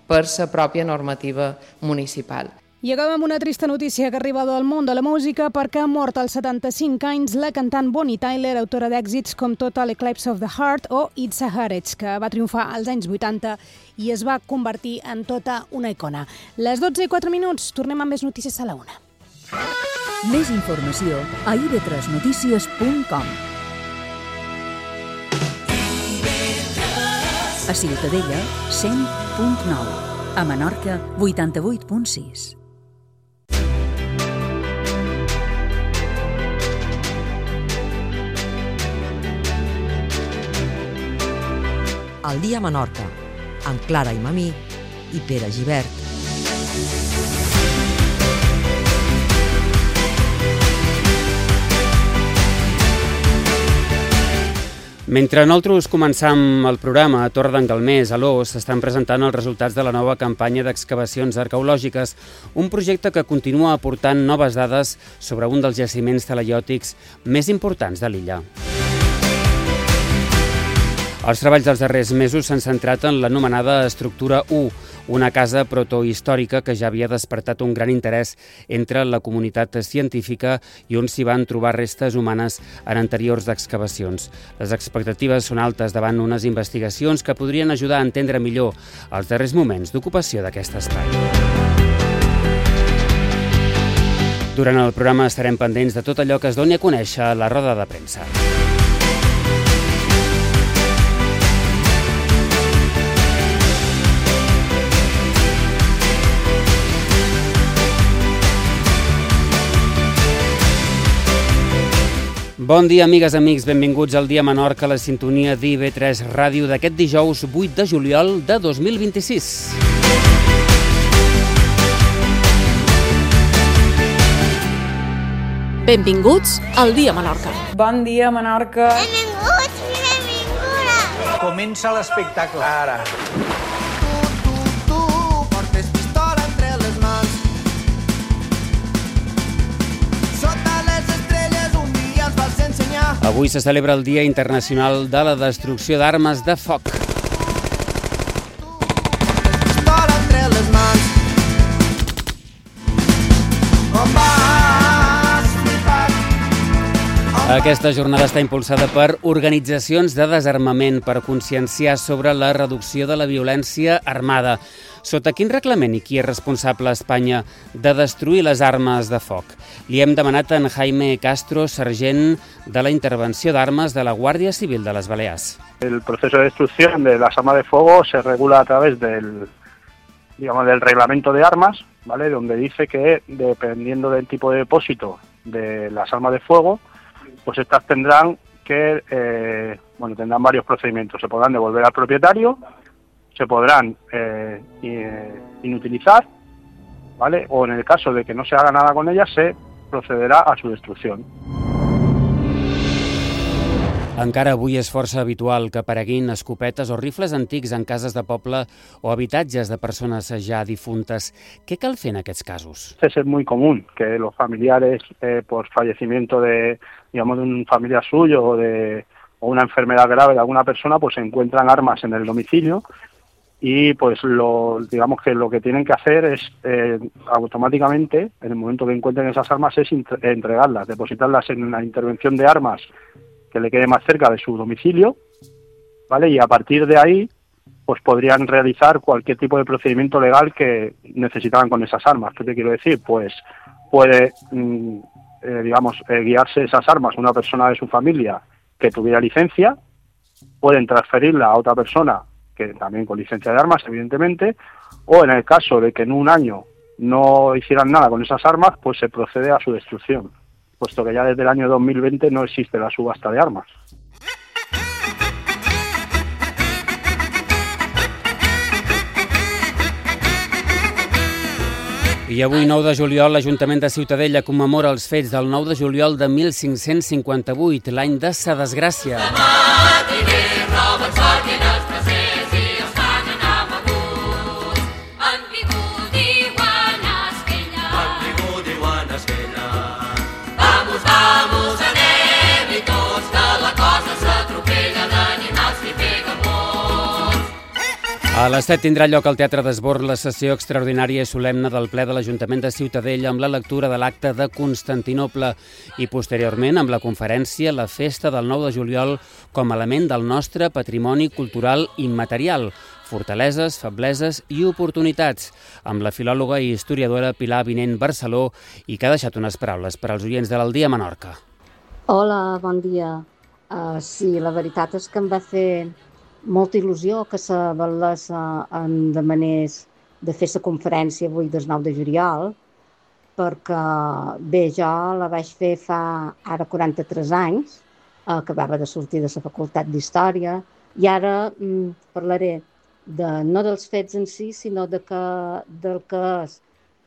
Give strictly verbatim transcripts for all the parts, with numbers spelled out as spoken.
per la pròpia normativa municipal. I acabem amb una trista notícia que arriba del món de la música perquè ha mort als setanta-cinc anys la cantant Bonnie Tyler, autora d'èxits com Total Eclipse of the Heart o It's a Hurricane, que va triomfar als anys vuitanta i es va convertir en tota una icona. Les dotze i quatre minuts, tornem amb més notícies a la una. Més informació a i be tres notícies punt com. A Ciutadella, cent punt nou. A Menorca, vuitanta-vuit punt sis. El dia a Menorca, amb Clara i Mamí i Pere Gibert. Mentre nosaltres començam el programa a Torre d'en Galmés, a l'Os, s'estan presentant els resultats de la nova campanya d'excavacions arqueològiques, un projecte que continua aportant noves dades sobre un dels jaciments talaiòtics més importants de l'illa. Els treballs dels darrers mesos s'han centrat en l'anomenada Estructura u, una casa protohistòrica que ja havia despertat un gran interès entre la comunitat científica i on s'hi van trobar restes humanes en anteriors excavacions. Les expectatives són altes davant unes investigacions que podrien ajudar a entendre millor els darrers moments d'ocupació d'aquest espai. Durant el programa estarem pendents de tot allò que es doni a conèixer a la roda de premsa. Bon dia, amigues, amics, benvinguts al Dia Menorca a la sintonia d'I be tres Ràdio d'aquest dijous vuit de juliol de dos mil vint-i-sis. Benvinguts al Dia Menorca. Bon dia, Menorca. Benvinguts i benvingudes. Comença l'espectacle, ara. Avui se celebra el Dia Internacional de la Destrucció d'Armes de Foc. Aquesta jornada està impulsada per organitzacions de desarmament per conscienciar sobre la reducció de la violència armada. Sota quin reglament i qui és responsable a Espanya de destruir les armes de foc? Li hem demanat a en Jaime Castro, sergent de la intervenció d'armes de la Guàrdia Civil de les Balears. El proceso de destrucción de las armas de fuego se regula a través del, digamos, del reglamento de armas, ¿vale? Donde dice que dependiendo del tipo de depósito de las armas de fuego, pues estas tendrán que, eh, bueno, tendrán varios procedimientos. Se podrán devolver al propietario, se podrán eh, inutilizar, ¿vale? O en el caso de que no se haga nada con ellas, se procederá a su destrucción. Encara avui és força habitual que apareguin escopetes o rifles antics en cases de poble o habitatges de persones ja difuntes. Què cal fer en aquests casos? Es muy común que los familiares, eh, por fallecimiento de, digamos, de un familiar suyo o de o una enfermedad grave de alguna persona, pues se encuentran armas en el domicilio. Y pues lo digamos que lo que tienen que hacer es eh, automáticamente, en el momento que encuentren esas armas, es entregarlas, depositarlas en una intervención de armas que le quede más cerca de su domicilio, ¿vale? Y a partir de ahí, pues podrían realizar cualquier tipo de procedimiento legal que necesitaran con esas armas. ¿Qué te quiero decir? Pues puede, mm, eh, digamos, eh, guiarse esas armas una persona de su familia que tuviera licencia, pueden transferirla a otra persona que también con licencia de armas, evidentemente, o en el caso de que en un año no hicieran nada con esas armas, pues se procede a su destrucción, puesto que ya desde el año dos mil veinte no existe la subasta de armas. I avui, nou de juliol, l'Ajuntament de Ciutadella commemora els fets del nou de juliol de mil cinc-cents cinquanta-vuit, l'any de sa desgràcia. A les set tindrà lloc al Teatre d'Esborn la sessió extraordinària i solemne del ple de l'Ajuntament de Ciutadella amb la lectura de l'acte de Constantinoble i posteriorment amb la conferència La festa del nou de juliol com a element del nostre patrimoni cultural immaterial, fortaleses, febleses i oportunitats, amb la filòloga i historiadora Pilar Vinent Barceló i que ha deixat unes paraules per als oients de l'Al Dia Menorca. Hola, bon dia. Uh, sí, la veritat és que em va fer molta il·lusió que se valés uh, em demanés de fer la conferència avui del nou de juliol, perquè bé, jo la vaig fer fa ara quaranta-tres anys, uh, acabava de sortir de la facultat d'Història, i ara um, parlaré de, no dels fets en si, sinó de que, del que és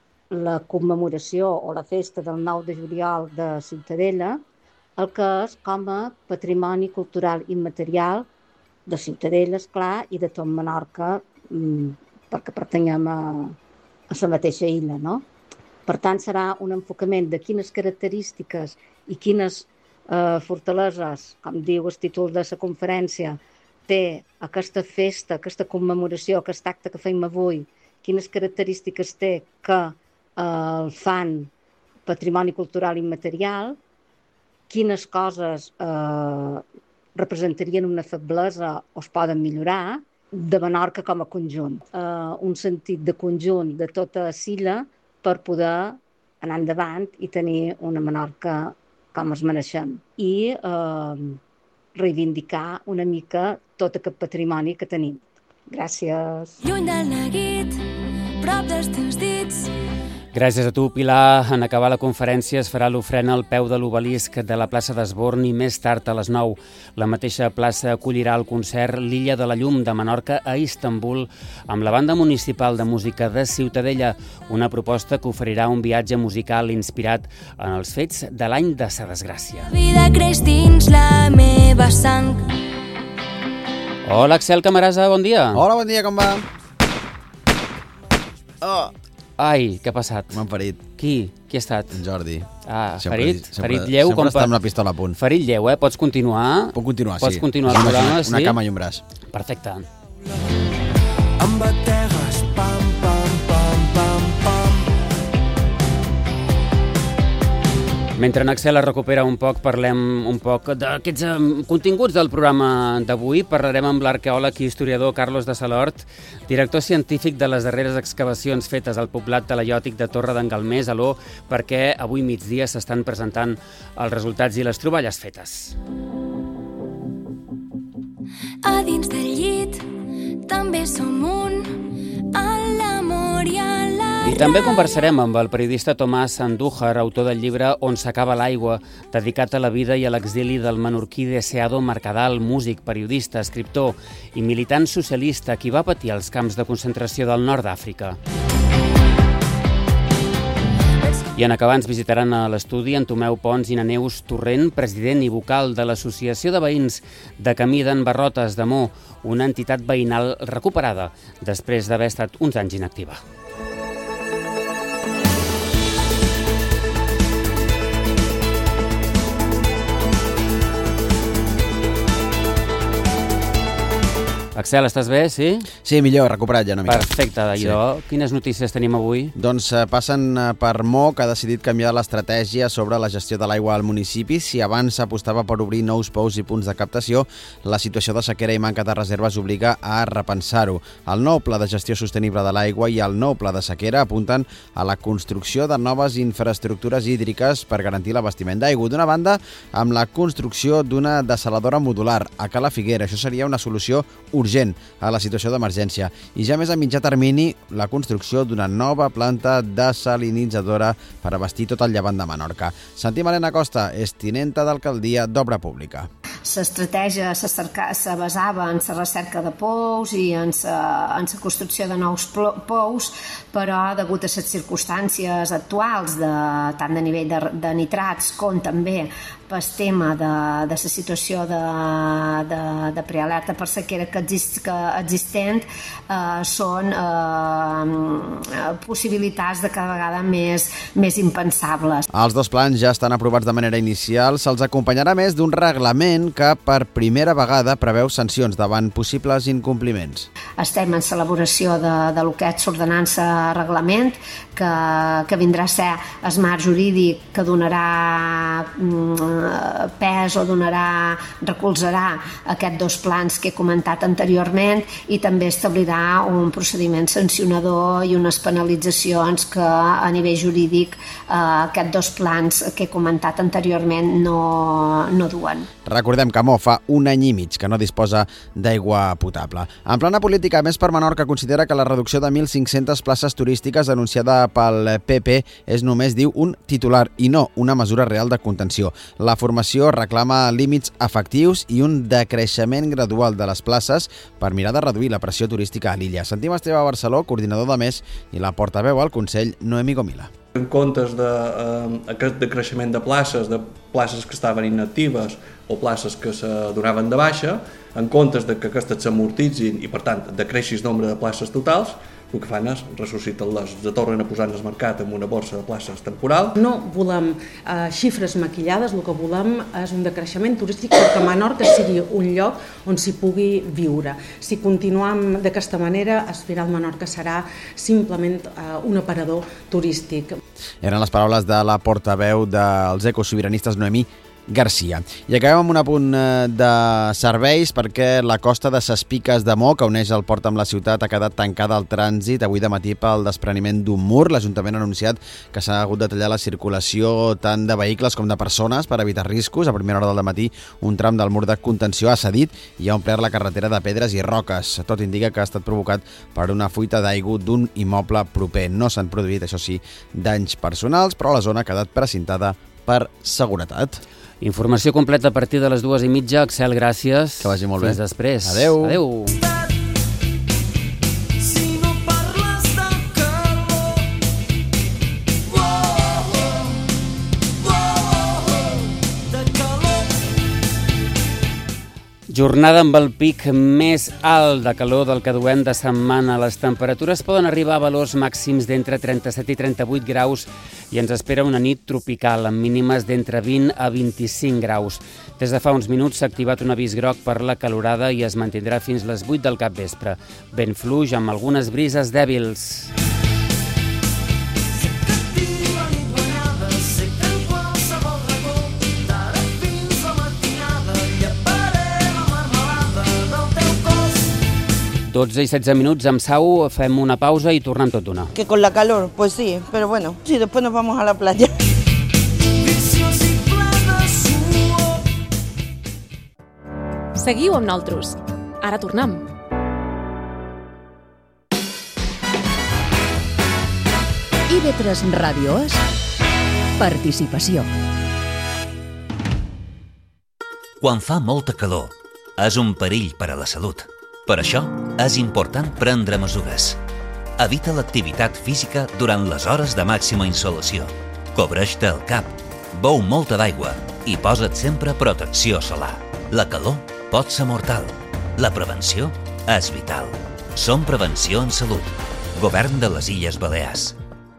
la commemoració o la festa del nou de juliol de Ciutadella, el que és com a patrimoni cultural immaterial de Ciutadella, esclar, i de tot Menorca, perquè pertanyem a, a la mateixa illa, no? Per tant, serà un enfocament de quines característiques i quines eh, fortaleses, com diu el títol de la conferència, té aquesta festa, aquesta commemoració, aquest acte que fem avui, quines característiques té que eh, el fan patrimoni cultural immaterial, quines coses eh, representarien una feblesa o es poden millorar, de Menorca com a conjunt. Eh, un sentit de conjunt de tota l'illa per poder anar endavant i tenir una Menorca com es mereixem. I eh, reivindicar una mica tot aquest patrimoni que tenim. Gràcies. Lluny del neguit, prop dels teus dits. Gràcies a tu, Pilar. En acabar la conferència es farà l'ofrena al peu de l'obelisc de la plaça d'Esborn i més tard a les nou. La mateixa plaça acollirà el concert L'Illa de la Llum de Menorca a Istanbul amb la banda municipal de música de Ciutadella, una proposta que oferirà un viatge musical inspirat en els fets de l'any de sa desgràcia. La vida creix dins la meva sang. Hola, Axel Camarasa, bon dia. Hola, bon dia, com va? Oh. Ai, què ha passat? M'han ferit. Qui? Qui ha estat? En Jordi. Ah, sempre, ferit? Sempre, ferit lleu? Sempre està amb la pistola a punt. Ferit lleu, eh? Pots continuar? Puc continuar, Pots sí. Pots continuar el programa, una, sí? Una cama i un braç. Perfecte. Em bategues, pam, pam, pam, pam, pam. Mentre en Axel es recupera un poc, parlem un poc d'aquests um, continguts del programa d'avui. Parlarem amb l'arqueòleg i historiador Carlos de Salort, director científic de les darreres excavacions fetes al poblat talaiòtic de Torre d'en Galmés, a l'O, perquè avui migdia s'estan presentant els resultats i les troballes fetes. A dins del llit també som un, en l'amor i en la I també conversarem amb el periodista Tomàs Andújar, autor del llibre On s'acaba l'aigua, dedicat a la vida i a l'exili del menorquí Deseado Mercadal, músic, periodista, escriptor i militant socialista qui va patir els camps de concentració del nord d'Àfrica. I en acabar ens visitaran a l'estudi en Tomeu Pons i na Neus Torrent, president i vocal de l'Associació de Veïns de Camí d'en Barrotes de Mo, una entitat veïnal recuperada després d'haver estat uns anys inactiva. Axel, estàs bé, sí? Sí, millor, recuperat ja una mica. Perfecte, idò. Sí. Quines notícies tenim avui? Doncs eh, passen per Mo, que ha decidit canviar l'estratègia sobre la gestió de l'aigua al municipi. Si abans s'apostava per obrir nous pous i punts de captació, la situació de sequera i manca de reserves obliga a repensar-ho. El nou pla de gestió sostenible de l'aigua i el nou pla de sequera apunten a la construcció de noves infraestructures hídriques per garantir l'abastiment d'aigua. D'una banda, amb la construcció d'una dessaladora modular a Cala Figuera. Això seria una solució urgent urgent a la situació d'emergència i ja més a mitjà termini la construcció d'una nova planta desalinitzadora per abastir tot el llevant de Menorca. Sentim Helena Costa, és tinenta d'alcaldia d'Obra Pública. L'estratègia se, se basava en la recerca de pous i en la construcció de nous pous, però degut a les circumstàncies actuals, de, tant de nivell de, de nitrats com també pel tema de, de la situació de, de, de prealerta per sequera que, exist, que existent, eh, són eh, possibilitats de cada vegada més, més impensables. Els dos plans ja estan aprovats de manera inicial. Se'ls acompanyarà més d'un reglament Govern que per primera vegada preveu sancions davant possibles incompliments. Estem en l'elaboració de, de lo que és l'ordenança reglament, que, que vindrà a ser el marc jurídic que donarà mm, pes o donarà, recolzarà aquests dos plans que he comentat anteriorment i també establirà un procediment sancionador i unes penalitzacions que a nivell jurídic eh, aquests dos plans que he comentat anteriorment no, no duen. Recordem que Mo fa un any i mig que no disposa d'aigua potable. En plana política, Més per Menorca considera que la reducció de mil cinc-centes places turístiques anunciada pel P P és només, diu, un titular i no una mesura real de contenció. La formació reclama límits efectius i un decreixement gradual de les places per mirar de reduir la pressió turística a l'illa. Sentim Esteve Barceló, coordinador de Més, i la portaveu al Consell, Noemi Gomila. En comptes d'aquest decreixement de places, de places que estaven inactives o places que se donaven de baixa, en comptes de que aquestes s'amortitzin i, per tant, decreixi el nombre de places totals, el que fan és ressusciten-les, de tornen a posar en el mercat amb una borsa de places temporal. No volem eh, xifres maquillades, el que volem és un decreixement turístic perquè Menorca sigui un lloc on s'hi pugui viure. Si continuem d'aquesta manera, al final Menorca serà simplement eh, un aparador turístic. Eren les paraules de la portaveu dels ecosobiranistes, Noemi Garcia. I acabem amb un apunt de serveis perquè la costa de Ses Piques de Mo, que uneix el port amb la ciutat, ha quedat tancada al trànsit avui de matí pel despreniment d'un mur. L'Ajuntament ha anunciat que s'ha hagut de tallar la circulació tant de vehicles com de persones per evitar riscos. A primera hora del matí, un tram del mur de contenció ha cedit i ha omplert la carretera de pedres i roques. Tot indica que ha estat provocat per una fuita d'aigua d'un immoble proper. No s'han produït, això sí, danys personals, però la zona ha quedat precintada per seguretat. Informació completa a partir de les dues i mitja. Axel, gràcies. Que vagi molt bé. Fins després. Adeu. Adeu. Jornada amb el pic més alt de calor del que duem de setmana. Les temperatures poden arribar a valors màxims d'entre trenta-set i trenta-vuit graus i ens espera una nit tropical amb mínimes d'entre vint a vint-i-cinc graus. Des de fa uns minuts s'ha activat un avís groc per la calorada i es mantindrà fins les vuit del capvespre. Vent fluix amb algunes brises dèbils. dotze i setze minuts amb Sau, fem una pausa i tornem tot d'una. Que con la calor, pues sí, pero bueno, sí, después nos vamos a la playa. Seguiu amb nosaltres. Ara tornem. I V tres Ràdio és participació. Quan fa molta calor, és un perill per a la salut. Per això, és important prendre mesures. Evita l'activitat física durant les hores de màxima insolació. Cobreix-te el cap, beu molta d'aigua i posa't sempre protecció solar. La calor pot ser mortal. La prevenció és vital. Som Prevenció en Salut. Govern de les Illes Balears.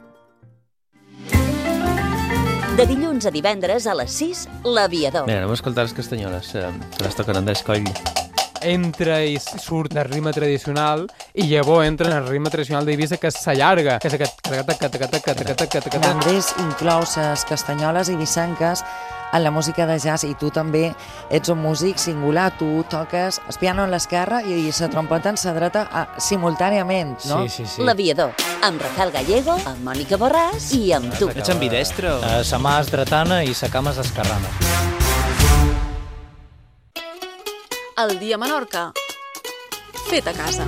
De dilluns a divendres a les sis, L'Aviador. Mira, anem a escoltar les castanyoles, eh, que les toquen Andrés Coll. Entra i surt el ritme tradicional i llavors entra en el ritme tradicional d'Eivissa que s'allarga, que és aquest... Andrés inclou les castanyoles eivissenques en la música de jazz i tu també ets un músic singular, tu toques el piano en l'esquerra i la trompeta en la dreta simultàniament, no? Sí, sí, sí. L'Aviador, amb Rafael Gallego, amb Mònica Borràs i amb tu. Ets ambidestre? Uh, sa mà és dretana i sa cama és esquerrana. El dia a Menorca. Fet a casa.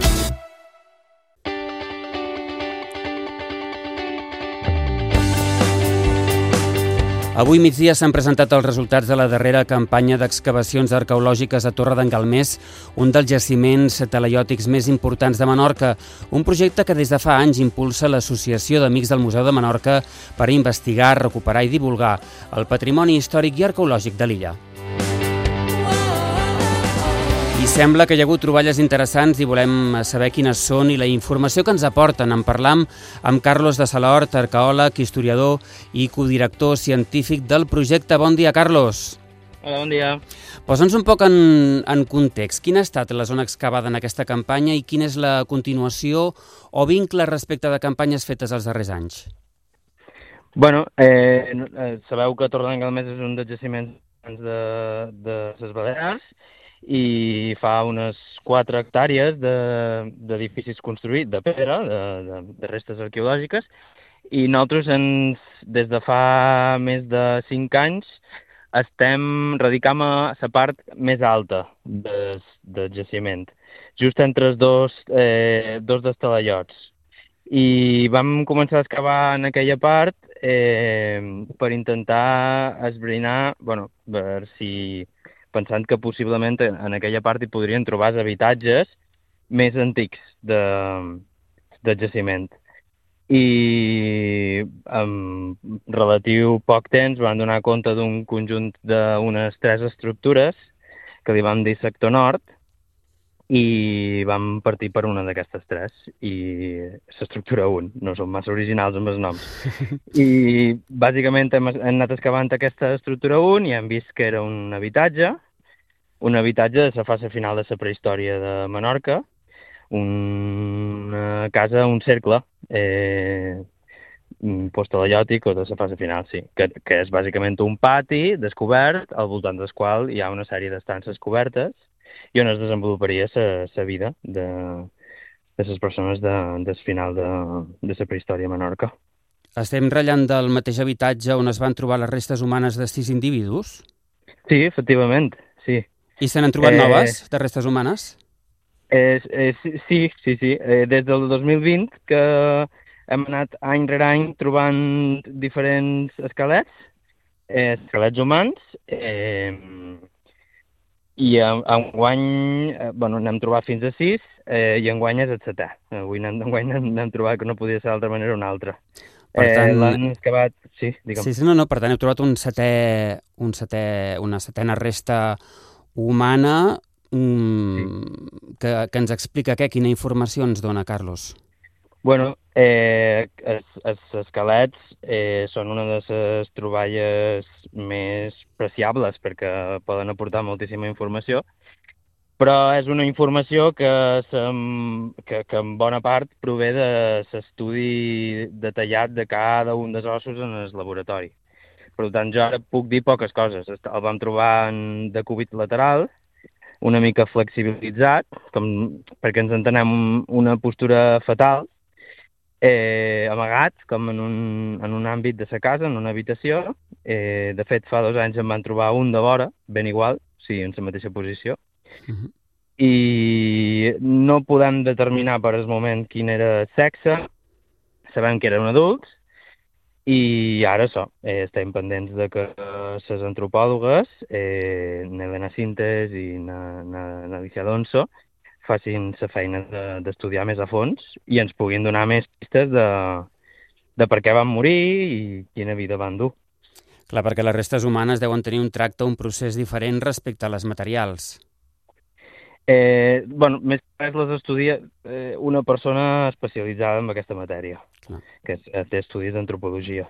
Avui migdia s'han presentat els resultats de la darrera campanya d'excavacions arqueològiques a Torre d'en Galmés, un dels jaciments talaiòtics més importants de Menorca, un projecte que des de fa anys impulsa l'Associació d'Amics del Museu de Menorca per investigar, recuperar i divulgar el patrimoni històric i arqueològic de l'illa. I sembla que hi ha hagut troballes interessants i volem saber quines són i la informació que ens aporten. En parlam amb Carlos de Salort, arqueòleg, historiador i codirector científic del projecte. Bon dia, Carlos. Hola, bon dia. Posa'ns un poc en, en context. Quina ha estat la zona excavada en aquesta campanya i quina és la continuació o vincle respecte de campanyes fetes els darrers anys? Bueno, eh, eh, sabeu que Torredembarra és un dels jaciments de, de les Balears i fa unes quatre hectàrees d'edificis de, construïts de pedra, de, de, de restes arqueològiques, i nosaltres ens, des de fa més de cinc anys estem radicant a la part més alta del, del jaciment, just entre els dos, eh, dos dels talaiots. I vam començar a excavar en aquella part eh, per intentar esbrinar, bueno, per si, pensant que possiblement en aquella part hi podrien trobar els habitatges més antics de, del jaciment. I en relatiu poc temps van donar compte d'un conjunt d'unes tres estructures que li vam dir sector nord i vam partir per una d'aquestes tres, i l'estructura un, no som massa originals amb els noms. I bàsicament hem, hem anat excavant aquesta estructura un i hem vist que era un habitatge, un habitatge de la fase final de la prehistòria de Menorca, una casa, un cercle eh, postalaiòtic o de la fase final, sí, que, que és bàsicament un pati descobert, al voltant del qual hi ha una sèrie d'estances cobertes i on es desenvoluparia la vida de, de les persones de, del final de, de la prehistòria a Menorca. Estem ratllant del mateix habitatge on es van trobar les restes humanes de sis individus? Sí, efectivament, sí. I se n'han trobat eh... noves, de restes humanes? Eh, eh, sí, sí, sí. Eh, des del dos mil vint que hem anat any rere any trobant diferents esquelets, eh, esquelets humans, eh, i enguany, eh, bueno, n'hem trobat fins a sis, eh, i enguany és el setè. Avui enguany n'hem trobat que no podia ser d'altra manera una altra. Per tant, eh, l'han excavat, sí, digue'm. Sí, sí, no, no, per tant, heu trobat un setè, un setè, una setena resta humana mm, sí. que, que ens explica què? Quina informació ens dona, Carlos? Bueno, eh, els, els esquelets eh, són una de les troballes més preciables perquè poden aportar moltíssima informació, però és una informació que, que, que en bona part prové de l'estudi detallat de cada un dels ossos en el laboratori. Per tant, jo ara puc dir poques coses. El vam trobar en decúbit lateral, una mica flexibilitzat, com, perquè ens entenem una postura fetal, eh, amagat, com en un, en un àmbit de sa casa, en una habitació. Eh, de fet, fa dos anys en van trobar un de vora, ben igual, sí, en la mateixa posició. Uh-huh. I no podem determinar per el moment quin era el sexe, sabem que eren adults, i ara això, eh, estem pendents de que les antropòlogues, eh, Nelena Sintes i Alicia Alonso, facin la feina d'estudiar més a fons i ens puguin donar més pistes de, de per què van morir i quina vida van dur. Clar, perquè les restes humanes deuen tenir un tracte, un procés diferent respecte a les materials. Eh, bueno, més que res les estudia eh, una persona especialitzada en aquesta matèria, clar, que és, té estudis d'antropologia.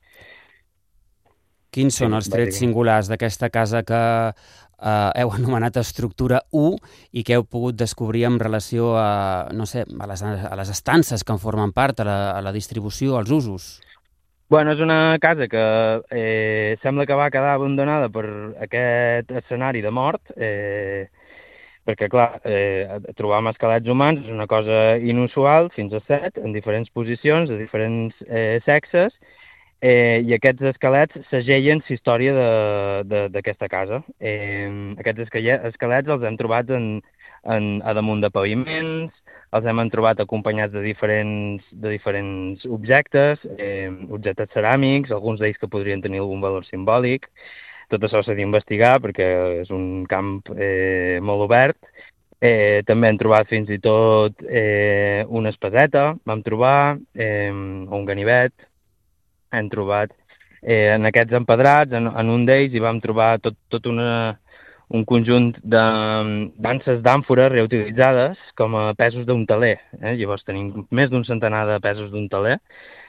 Quins són sí, els trets singulars d'aquesta casa que eh, heu anomenat estructura u i que heu pogut descobrir en relació a, no sé, a les, a les estances que en formen part, a la, a la distribució, als usos? Bueno, és una casa que eh, sembla que va quedar abandonada per aquest escenari de mort, eh, perquè, clar, eh, trobar esquelets humans és una cosa inusual, fins a set, en diferents posicions, de diferents eh, sexes, eh, i aquests esquelets segellen la història d'aquesta casa. Eh, aquests esquelets els hem trobat en, en, a damunt de paviments, els hem trobat acompanyats de diferents, de diferents objectes, eh, objectes ceràmics, alguns d'ells que podrien tenir algun valor simbòlic. Tot això s'ha d'investigar perquè és un camp eh, molt obert. Eh, també hem trobat fins i tot eh, una espaseta, vam trobar eh, un ganivet, hem trobat eh, en aquests empedrats, en, en un d'ells hi vam trobar tot, tot una, un conjunt de danses d'àmfores reutilitzades com a pesos d'un teler. Eh? Llavors tenim més d'un centenar de pesos d'un teler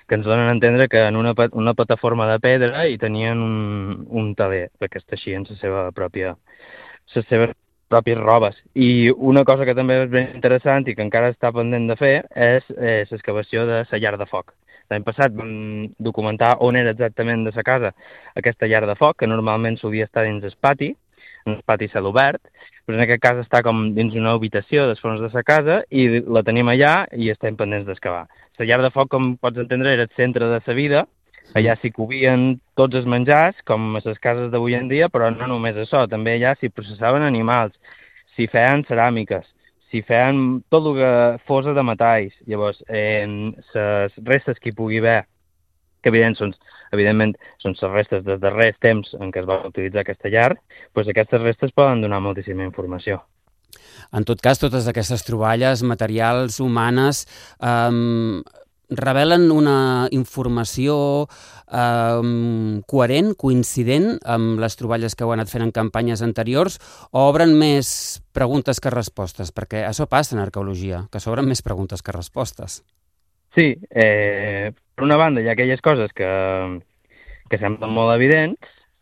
que ens donen a entendre que en una, una plataforma de pedra hi tenien un, un taler, perquè es teixien la seva pròpia, les seves pròpies robes. I una cosa que també és ben interessant i que encara està pendent de fer és l'excavació de la llar de foc. L'any passat vam documentar on era exactament de la casa aquesta llar de foc, que normalment solia estar dins el pati, en el pati cel obert, però en aquest cas està com dins una habitació dels fons de la casa i la tenim allà i estem pendents d'excavar. La llar de foc, com pots entendre, era el centre de la vida, allà s'hi covien tots els menjars, com a les cases d'avui en dia, però no només això, també allà s'hi processaven animals, s'hi feien ceràmiques, s'hi feien tot el que fos de metalls. Llavors, les restes que hi pugui haver, que evident són, evidentment són les restes dels darrers temps en què es va utilitzar aquesta llar, doncs aquestes restes poden donar moltíssima informació. En tot cas, totes aquestes troballes materials, humanes, eh, revelen una informació eh, coherent, coincident amb les troballes que heu anat fent en campanyes anteriors, o obren més preguntes que respostes? Perquè això passa en arqueologia, que s'obren més preguntes que respostes. Sí, eh, per una banda hi ha aquelles coses que, que semblen molt evidents,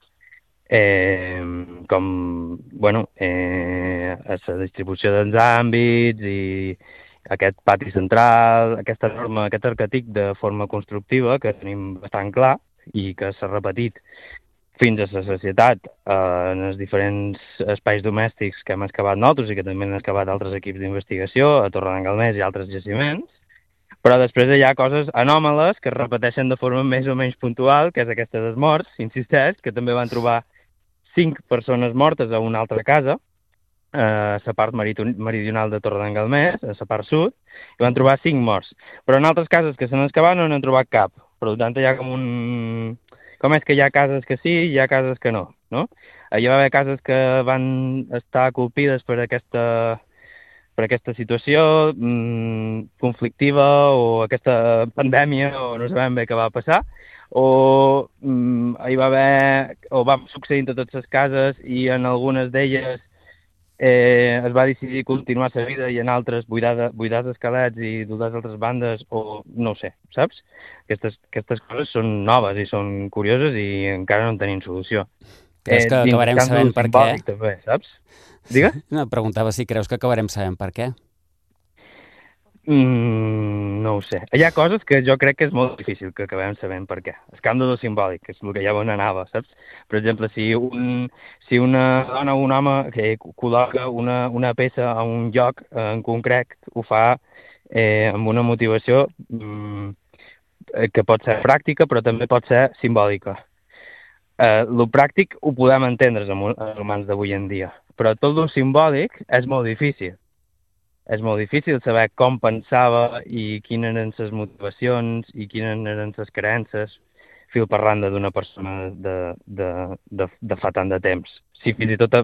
eh, com bueno, eh, la distribució dels àmbits i aquest pati central, aquesta norma, aquest arquetic de forma constructiva que tenim bastant clar i que s'ha repetit fins a la societat eh, en els diferents espais domèstics que hem excavat nosaltres i que també han excavat altres equips d'investigació a Torredembarra i altres jaciments, però després hi ha coses anòmales que es repeteixen de forma més o menys puntual, que és aquesta dels morts, insisteix, que també van trobar cinc persones mortes a una altra casa, a la part meridional de Torredembarra, a la part sud, i van trobar cinc morts. Però en altres cases que s'han excavat no n'han trobat cap. Per tant, hi ha com un... Com és que hi ha cases que sí i hi ha cases que no, no? Hi va haver cases que van estar colpides per aquesta, per aquesta situació mmm, conflictiva o aquesta pandèmia, o no sabem bé què va passar, o mmm, hi va haver... o va succeir en totes les cases i en algunes d'elles Eh, es va decidir continuar la vida i en altres buidar, buidar els esquelets i dur les altres bandes, o no ho sé, saps? Aquestes, aquestes coses són noves i són curioses i encara no en tenim solució. Creus que eh, acabarem sabent per què? També, saps? Digues? No, preguntava si creus que acabarem sabent per què. Mm, no ho sé. Hi ha coses que jo crec que és molt difícil que acabem sabent per què. El camp de lo simbòlic, que és el que ja on anava, saps? Per exemple, si, un, si una dona o un home que col·loca una, una peça a un lloc en concret, ho fa eh, amb una motivació mm, que pot ser pràctica, però també pot ser simbòlica. Eh, lo pràctic ho podem entendre amb els humans d'avui en dia, però tot lo simbòlic és molt difícil. És molt difícil saber com pensava i quines eren les motivacions i quines eren les creences fil per randa d'una persona de, de, de, de fa tant de temps. Si fins i tot a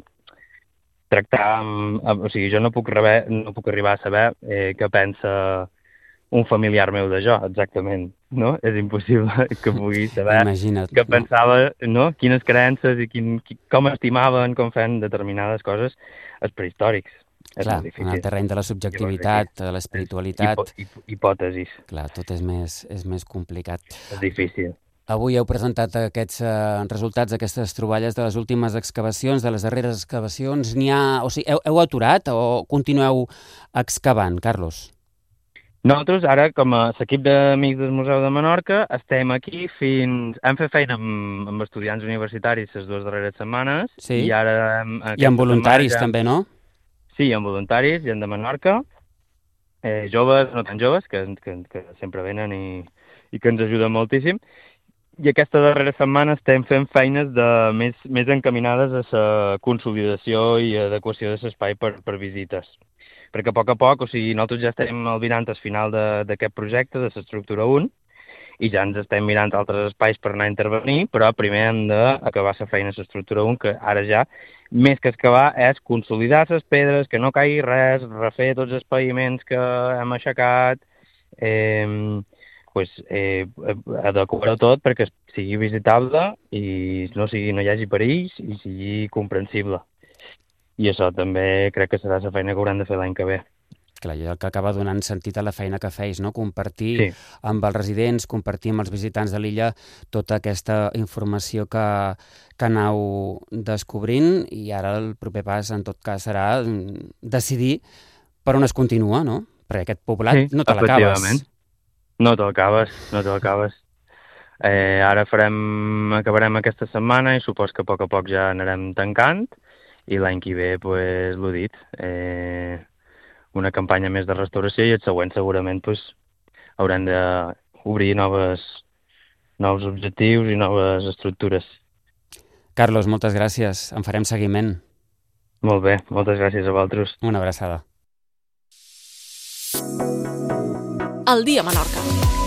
tractar amb... O sigui, jo no puc, reber, no puc arribar a saber eh, què pensa un familiar meu de jo, exactament, no? És impossible que pugui saber Imagina't, què no? pensava, no? Quines creences i quin, com estimaven, com feien determinades coses els prehistòrics. Clar, en el terreny de la subjectivitat, de l'espiritualitat... Hipo, hip, hipòtesis. Clar, tot és més, és més complicat. És difícil. Avui heu presentat aquests eh, resultats d'aquestes troballes de les últimes excavacions, de les darreres excavacions. N'hi ha... O sigui, heu, heu aturat o continueu excavant, Carlos? Nosaltres, ara, com a l'equip d'Amics del Museu de Menorca, estem aquí fins... Hem fet feina amb, amb estudiants universitaris les dues darreres setmanes. Sí. I ara... I amb voluntaris ja... també, no? Sí, amb voluntaris, gent de Menorca, eh, joves, no tan joves, que, que, que sempre venen i, i que ens ajuden moltíssim. I aquesta darrera setmana estem fent feines de, més, més encaminades a la consolidació i adequació de l'espai per, per visites. Perquè a poc a poc, o sigui, nosaltres ja estem albirant al final d'aquest projecte, de l'estructura un, i ja ens estem mirant altres espais per anar a intervenir, però primer hem d'acabar la feina a l'estructura un, que ara ja, més que excavar, és consolidar les pedres, que no caigui res, refer tots els paviments que hem aixecat, eh, pues, eh, adequar-ho tot perquè sigui visitable i no, sigui, no hi hagi perills i sigui comprensible. I això també crec que serà la feina que hauran de fer l'any que ve. clar, el que acaba donant sentit a la feina que feis, no? Compartir Sí. amb els residents, compartir amb els visitants de l'illa tota aquesta informació que, que anau descobrint, i ara el proper pas, en tot cas, serà decidir per on es continua, no? Perquè aquest poblat Sí, no te l'acabes. efectivament. No te l'acabes, no te l'acabes. Eh, ara farem, acabarem aquesta setmana i supos que a poc a poc ja anarem tancant, i l'any que ve, pues, l'ho dit, eh, una campanya més de restauració, i el següent segurament pues, haurem d'obrir noves, nous objectius i noves estructures. Carlos, moltes gràcies. En farem seguiment. Molt bé, moltes gràcies a vosaltres. Una abraçada. El dia a Menorca.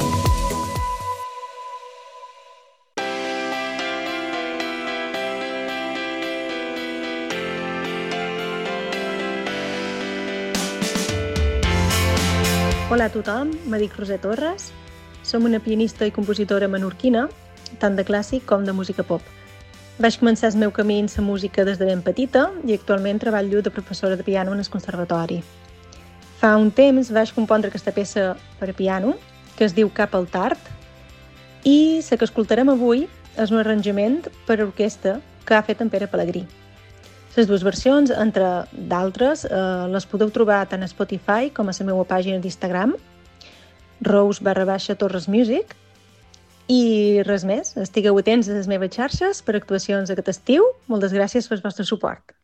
Hola a tothom, me dic Roser Torres. Som una pianista i compositora menorquina, tant de clàssic com de música pop. Vaig començar el meu camí en la música des de ben petita i actualment treballo de professora de piano en el conservatori. Fa un temps vaig compondre aquesta peça per a piano, que es diu Cap al tard, i la que escoltarem avui és un arranjament per a orquestra que ha fet en Pere Pellegrí. Les dues versions, entre d'altres, eh, les podeu trobar tant a Spotify com a la meva pàgina d'Instagram, rose barra baixa Torres Music, i res més, estigueu atents a les meves xarxes per actuacions aquest estiu. Moltes gràcies pel vostre suport.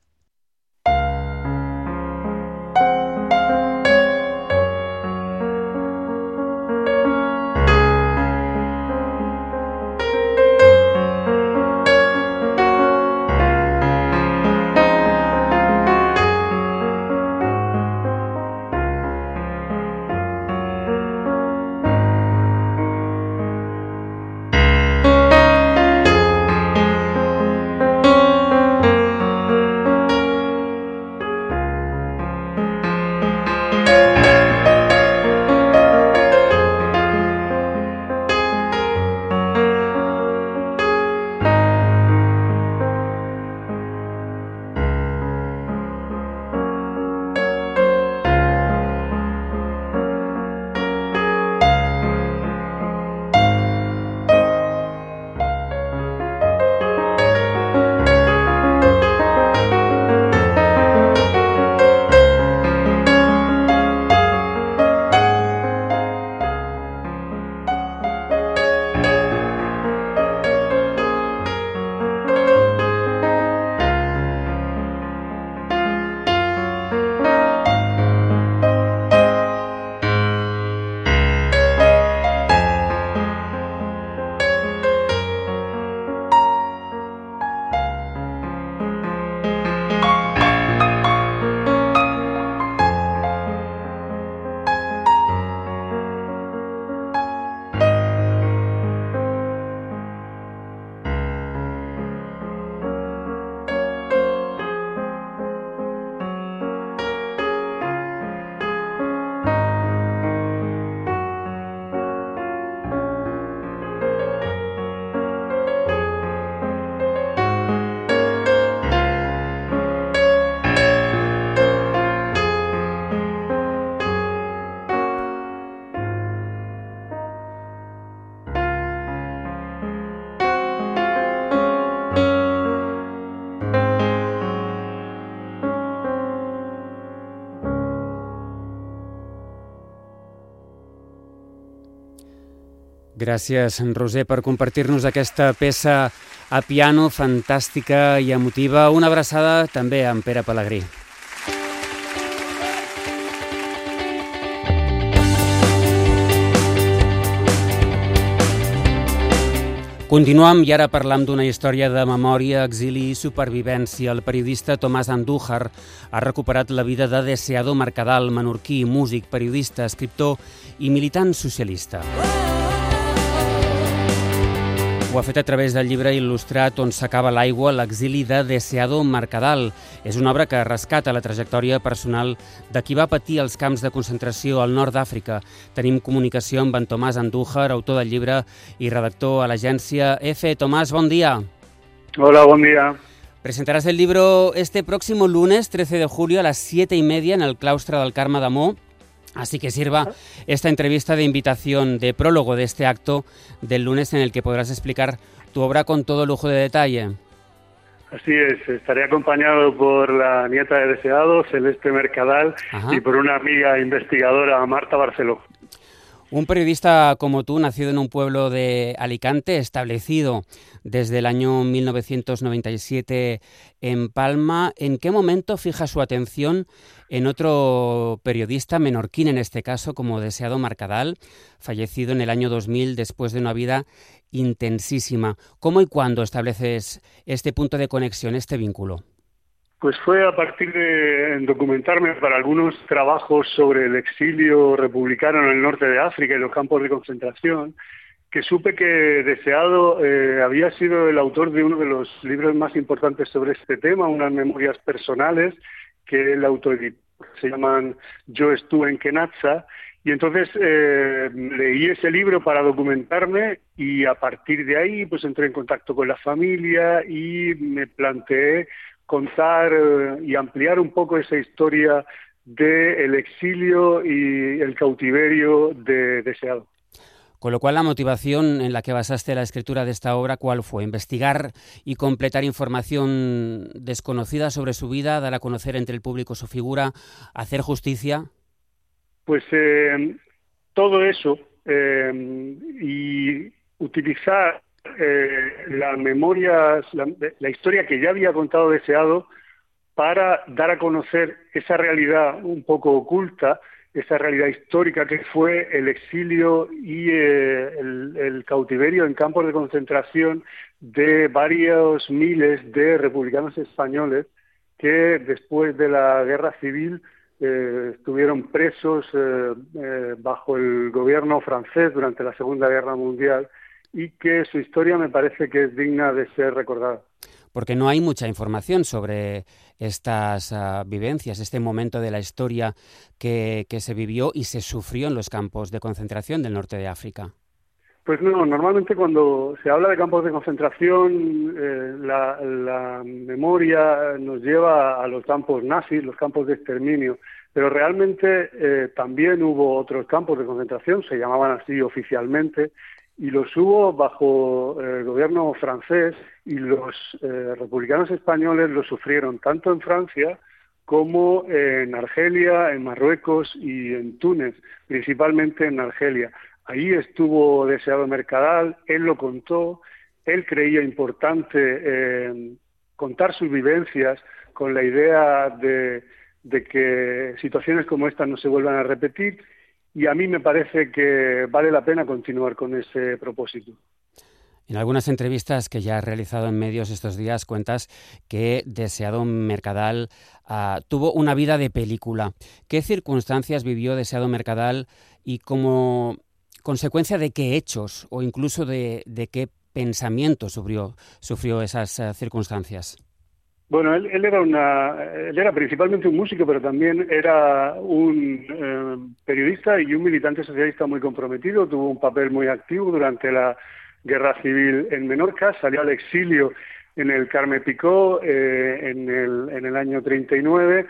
Gràcies, Roser, per compartir-nos aquesta peça a piano fantàstica i emotiva. Una abraçada també a en Pere Pellegrí. Continuem i ara parlam d'una història de memòria, exili i supervivència. El periodista Tomàs Andújar ha recuperat la vida de Deseado Mercadal, menorquí, músic, periodista, escriptor i militant socialista. Ho ha fet a través del llibre il·lustrat On s'acaba l'aigua, l'exili de Deseado Mercadal. És una obra que rescata la trajectòria personal de qui va patir els camps de concentració al nord d'Àfrica. Tenim comunicació amb en Tomàs Andújar, autor del llibre i redactor a l'agència EFE. Tomàs, bon dia. Hola, buen día. Presentarás el libro este próximo lunes, trece de julio, a las siete y media, en el claustro del Carme d'Amó. Así que sirva esta entrevista de invitación, de prólogo de este acto del lunes en el que podrás explicar tu obra con todo lujo de detalle. Así es, estaré acompañado por la nieta de Deseado, Celeste Mercadal, Ajá. y por una amiga investigadora, Marta Barceló. Un periodista como tú, nacido en un pueblo de Alicante, establecido desde el año mil novecientos noventa y siete en Palma, ¿en qué momento fija su atención en otro periodista menorquín, en este caso, como Deseado Mercadal, fallecido en el año dos mil después de una vida intensísima? ¿Cómo y cuándo estableces este punto de conexión, este vínculo? Pues fue a partir de documentarme para algunos trabajos sobre el exilio republicano en el norte de África y los campos de concentración, que supe que Deseado eh, había sido el autor de uno de los libros más importantes sobre este tema, unas memorias personales que él autoeditó, se llaman Yo estuve en Kenatsa, y entonces eh, leí ese libro para documentarme y a partir de ahí pues entré en contacto con la familia y me planteé contar eh, y ampliar un poco esa historia del exilio y el cautiverio de Deseado. Con lo cual, la motivación en la que basaste la escritura de esta obra, ¿cuál fue? ¿Investigar y completar información desconocida sobre su vida, dar a conocer entre el público su figura, hacer justicia? Pues eh, todo eso eh, y utilizar eh, las memorias, la, la historia que ya había contado Deseado para dar a conocer esa realidad un poco oculta, esa realidad histórica que fue el exilio y eh, el, el cautiverio en campos de concentración de varios miles de republicanos españoles que después de la guerra civil eh, estuvieron presos eh, eh, bajo el gobierno francés durante la Segunda Guerra Mundial y que su historia me parece que es digna de ser recordada. Porque no hay mucha información sobre estas uh, vivencias, este momento de la historia que, que se vivió y se sufrió en los campos de concentración del norte de África. Pues no, normalmente cuando se habla de campos de concentración, eh, la, la memoria nos lleva a los campos nazis, los campos de exterminio, pero realmente eh, también hubo otros campos de concentración, se llamaban así oficialmente, y los hubo bajo el gobierno francés y los eh, republicanos españoles los sufrieron tanto en Francia como en Argelia, en Marruecos y en Túnez, principalmente en Argelia. Ahí estuvo Deseado Mercadal, él lo contó, él creía importante eh, contar sus vivencias con la idea de, de que situaciones como estas no se vuelvan a repetir. Y a mí me parece que vale la pena continuar con ese propósito. En algunas entrevistas que ya has realizado en medios estos días cuentas que Deseado Mercadal uh, tuvo una vida de película. ¿Qué circunstancias vivió Deseado Mercadal y como consecuencia de qué hechos o incluso de, de qué pensamiento sufrió, sufrió esas uh, circunstancias? Bueno, él, él era una, él era principalmente un músico, pero también era un eh, periodista y un militante socialista muy comprometido. Tuvo un papel muy activo durante la Guerra Civil en Menorca. Salió al exilio en el Carme Picó eh, en, el, en el año treinta y nueve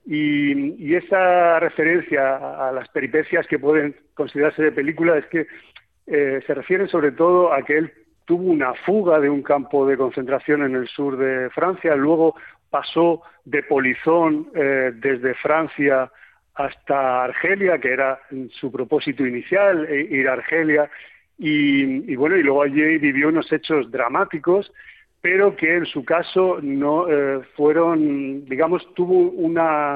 y, y esa referencia a, a las peripecias que pueden considerarse de película es que eh, se refiere sobre todo a que él tuvo una fuga de un campo de concentración en el sur de Francia, luego pasó de polizón eh, desde Francia hasta Argelia, que era su propósito inicial, ir a Argelia, y, y bueno, y luego allí vivió unos hechos dramáticos, pero que en su caso no eh, fueron, digamos, tuvo una...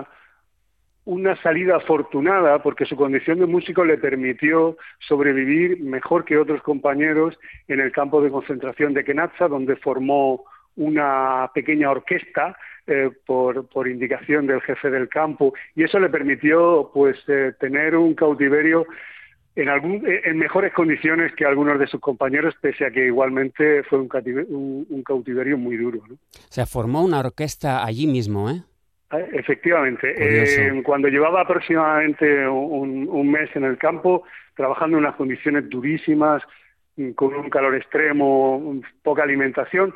una salida afortunada porque su condición de músico le permitió sobrevivir mejor que otros compañeros en el campo de concentración de Kenatsa, donde formó una pequeña orquesta eh, por, por indicación del jefe del campo, y eso le permitió pues eh, tener un cautiverio en, algún, en mejores condiciones que algunos de sus compañeros, pese a que igualmente fue un cautiverio, un, un cautiverio muy duro, ¿no? O sea, formó una orquesta allí mismo, ¿eh? Efectivamente. Eh, cuando llevaba aproximadamente un, un mes en el campo, trabajando en unas condiciones durísimas, con un calor extremo, poca alimentación,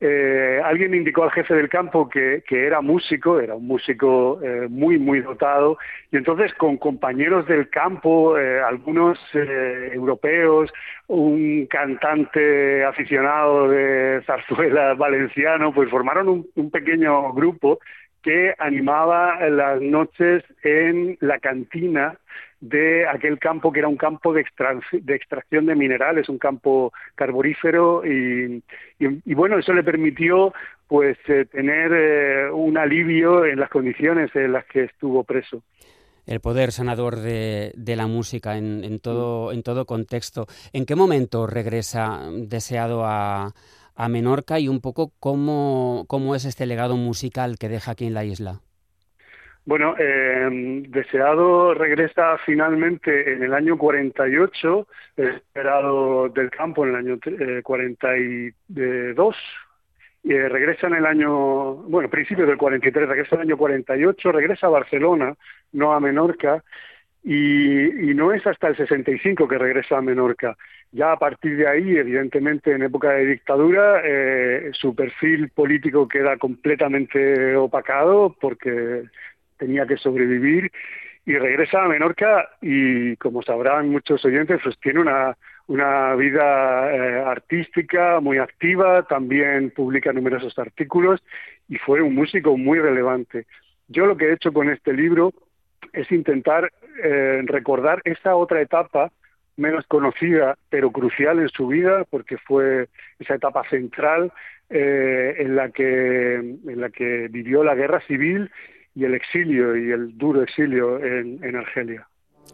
eh, alguien indicó al jefe del campo que, que era músico, era un músico eh, muy, muy dotado, y entonces con compañeros del campo, eh, algunos eh, europeos, un cantante aficionado de zarzuela valenciano, pues formaron un, un pequeño grupo que animaba las noches en la cantina de aquel campo que era un campo de, extra, de extracción de minerales, un campo carbonífero, y, y, y bueno, eso le permitió pues eh, tener eh, un alivio en las condiciones en las que estuvo preso. El poder sanador de, de la música en, en, todo, en todo contexto. ¿En qué momento regresa Deseado a, a Menorca y un poco cómo, cómo es este legado musical que deja aquí en la isla? Bueno, eh, Deseado regresa finalmente en el año cuarenta y ocho, esperado del campo en el año eh, cuarenta y dos, y eh, regresa en el año, bueno, principios del cuarenta y tres, regresa en el año cuarenta y ocho, regresa a Barcelona, no a Menorca, y, y no es hasta el sesenta y cinco que regresa a Menorca. Ya a partir de ahí, evidentemente en época de dictadura, eh, su perfil político queda completamente opacado porque tenía que sobrevivir, y regresa a Menorca y, como sabrán muchos oyentes, pues tiene una, una vida eh, artística muy activa, también publica numerosos artículos y fue un músico muy relevante. Yo lo que he hecho con este libro es intentar eh, recordar esa otra etapa menos conocida, pero crucial en su vida, porque fue esa etapa central eh, en la que, en la que vivió la guerra civil y el exilio, y el duro exilio en, en Argelia.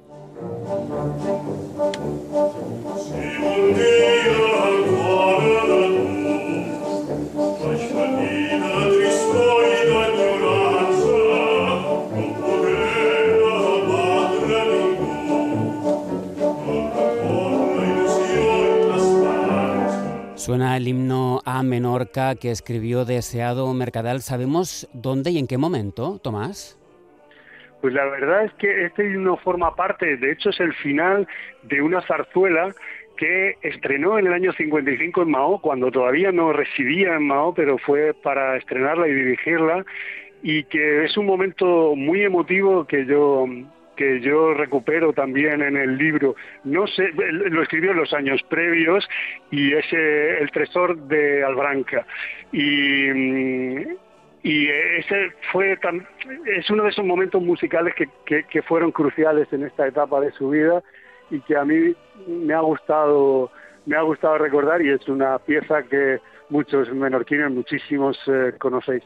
Suena el himno a Menorca que escribió Deseado Mercadal. ¿Sabemos dónde y en qué momento, Tomás? Pues la verdad es que este himno forma parte, de hecho es el final de una zarzuela que estrenó en el año cincuenta y cinco en Mahó, cuando todavía no residía en Mahó, pero fue para estrenarla y dirigirla, y que es un momento muy emotivo que yo... que yo recupero también en el libro. No sé, lo escribió en los años previos, y es El Tresor de Albranca. Y, y ese fue tan, es uno de esos momentos musicales que, que, que fueron cruciales en esta etapa de su vida, y que a mí me ha gustado, me ha gustado recordar, y es una pieza que muchos menorquines, muchísimos, eh, conocéis.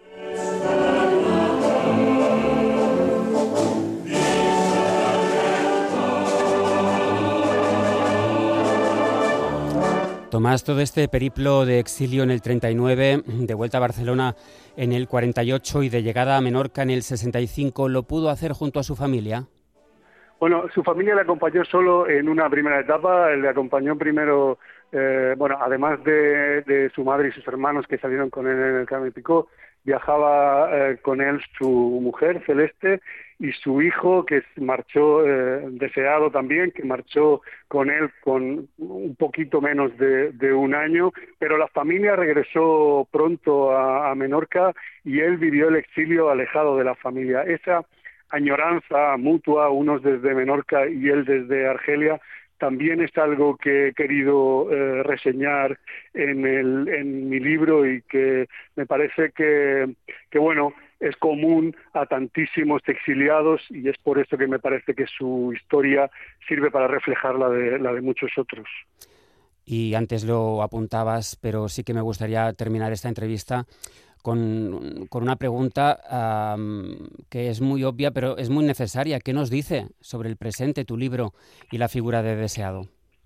Tomás, todo este periplo de exilio en el treinta y nueve, de vuelta a Barcelona en el cuarenta y ocho y de llegada a Menorca en el sesenta y cinco, ¿lo pudo hacer junto a su familia? Bueno, su familia le acompañó solo en una primera etapa. Le acompañó primero, eh, bueno, además de, de su madre y sus hermanos que salieron con él en el Carmen Picó, viajaba eh, con él su mujer, Celeste, y su hijo, que marchó eh, Deseado también, que marchó con él con un poquito menos de, de un año, pero la familia regresó pronto a, a Menorca, y él vivió el exilio alejado de la familia. Esa añoranza mutua, unos desde Menorca y él desde Argelia, también es algo que he querido eh, reseñar en, el, en mi libro, y que me parece que, que, bueno, es común a tantísimos exiliados, y es por eso que me parece que su historia sirve para reflejar la de, la de muchos otros. Y antes lo apuntabas, pero sí que me gustaría terminar esta entrevista con, con una pregunta um, que es muy obvia, pero es muy necesaria. ¿Qué nos dice sobre el presente, tu libro, y la figura de Deseado?